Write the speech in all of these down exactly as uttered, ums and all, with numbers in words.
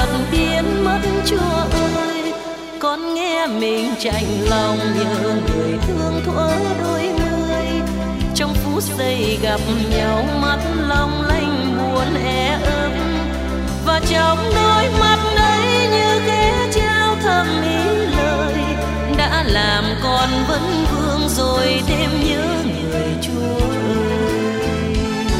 chợt biến mất Chúa ơi. Con nghe mình chạnh lòng nhớ người thương thuở đôi mươi, trong phút giây gặp nhau mắt long lanh buồn e ấp, và trong đôi mắt ấy như ghé trao thầm ý lời đã làm con vẫn vương rồi thêm nhớ người Chúa ơi.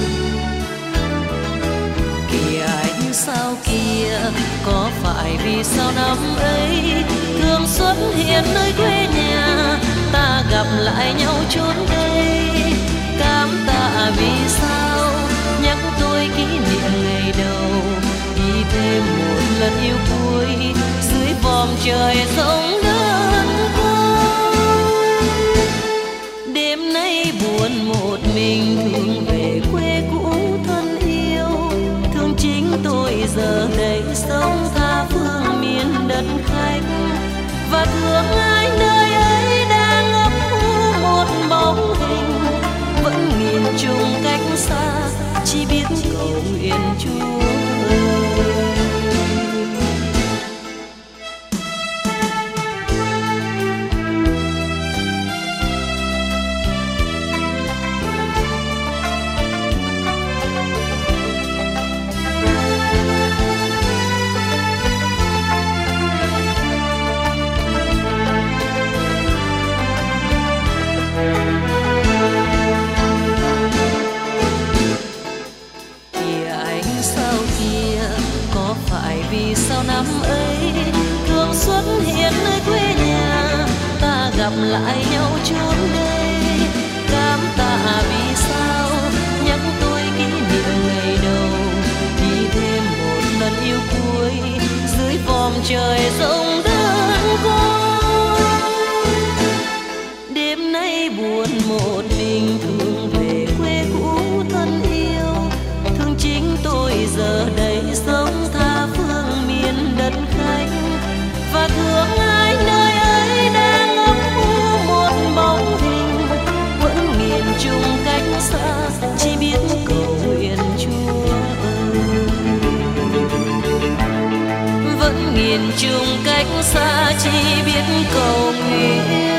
Kìa ánh sao kia, có phải vì sao năm ấy thường xuất hiện nơi quê nhà, ta gặp lại nhau chốn đây. Cảm tạ vì sao nhắc tôi kỷ niệm ngày đầu, đi thêm một lần yêu cuối dưới vòm trời rộng lớn khơi. Đêm nay buồn một mình thương về quê cũ thân yêu, thương chính tôi giờ đây sống tha phương miền đất khách, và thương ai nơi ấy đang ngấp ngũ một bóng hình, vẫn nhìn chung cách xa chỉ biết cầu nguyện Chúa ơi. Vì sao năm ấy thường xuất hiện nơi quê nhà, ta gặp lại nhau chốn đây. Cảm tạ vì sao nhắc tôi kỷ niệm ngày đầu, đi thêm một lần yêu cuối dưới vòm trời rộng lớn khơi. Đêm nay buồn một mình thương về quê cũ thân yêu, thương chính tôi giờ đây sống tha phương miền đất khách, và thương ai nơi ấy đang ngấp ngũ một bóng hình, vẫn nghiền chung cách xa chỉ biết cầu nguyện Chúa ơi. Vẫn nghiền chung cách xa chỉ biết cầu nguyện